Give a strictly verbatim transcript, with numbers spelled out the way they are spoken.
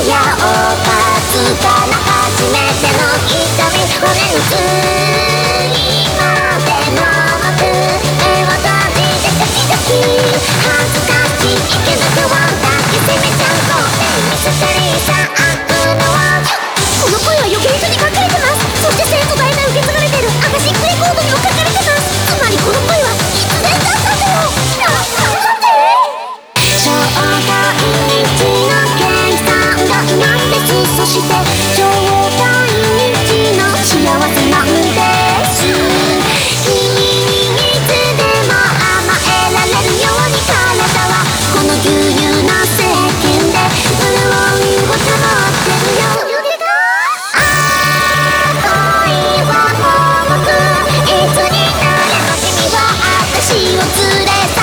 やおかつから初めての痛み骨についまでもく目を閉じてドキドキ恥ずかしいけど不安抱きしめちゃうとミステリーさ悪のこの声は予言書に書かれてます。そして先祖代々受け継がれてるアカシックレコードにも書かれてます。つまりこの声は必然だったんだよ。な、なんで正体日の計算がいないです。そして正体日の幸せなんです。君にいつでも甘えられるように体はこの牛乳な石鹸で潤いを保ってるよ。いつになれば君は私を連れ去